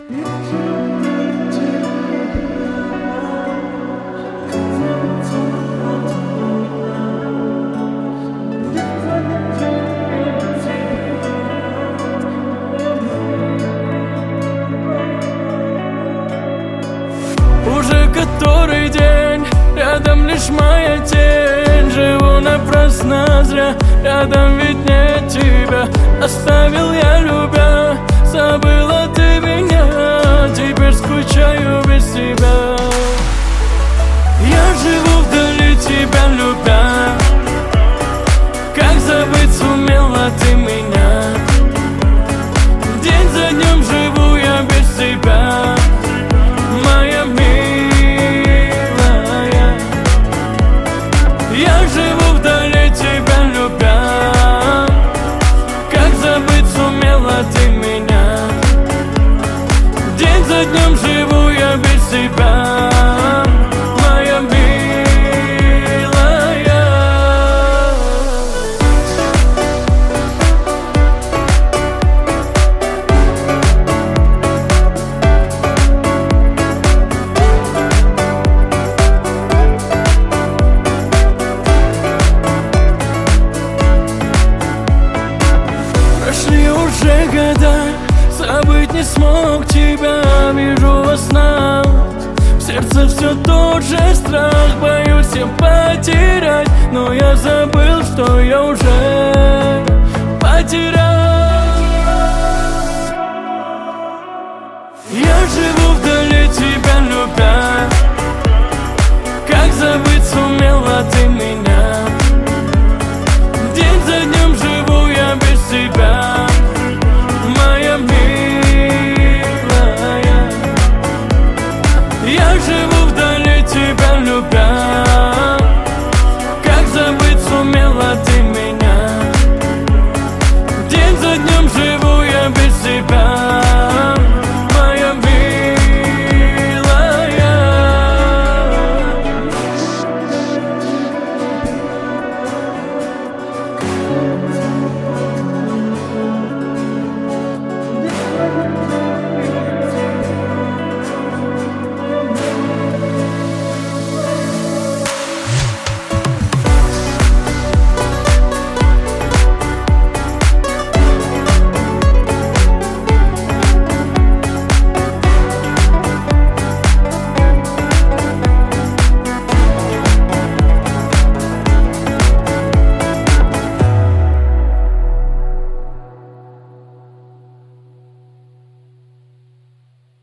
Уже который день, рядом лишь моя тень. Живу напрасно зря, рядом ведь нет тебя. Оставил я, любя, забыла ты меня. Теперь скучаю без тебя. Я живу вдали тебя, любя. Как забыть сумела ты меня? День за днем живу я без тебя, моя милая. Я живу вдали тебя, любя. Как забыть сумела ты меня? День за днем живу я без тебя, моя милая. Прошли уже года, забыть не смог тебя. Вижу во снах, в сердце все тот же страх. Боюсь я потерять, но я забыл, что я уже потерял.